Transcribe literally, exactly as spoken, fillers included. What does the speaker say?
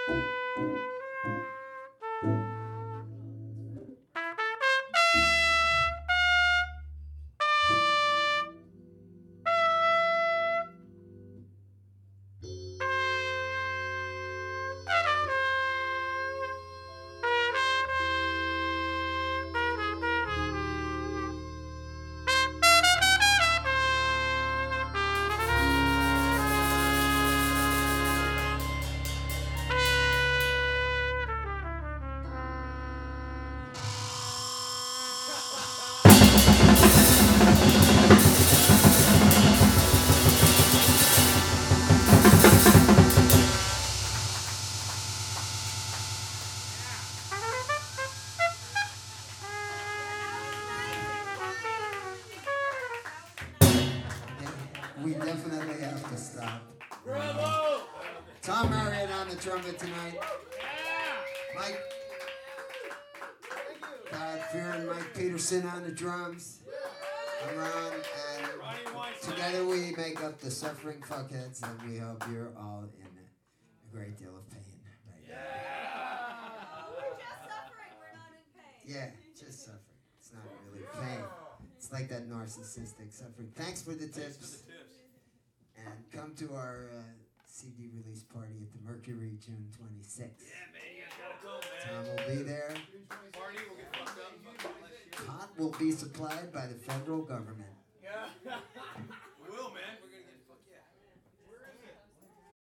We definitely have to stop. Bravo! Tom Marriott on the trumpet tonight. Mike God Fear and Mike Peterson on the drums. I'm Ron, and together we make up the Suffering Fuckheads, and we hope you're all in a great deal of pain right now. We're just suffering, we're not in pain. Yeah, just suffering. It's not really pain. It's like that narcissistic suffering. Thanks for the tips. And come to our uh, C D release party at the Mercury, June twenty-sixth. Yeah, man, you guys gotta go, man. Tom will be there. Party, we'll get fucked up. Pot will be supplied by the federal government.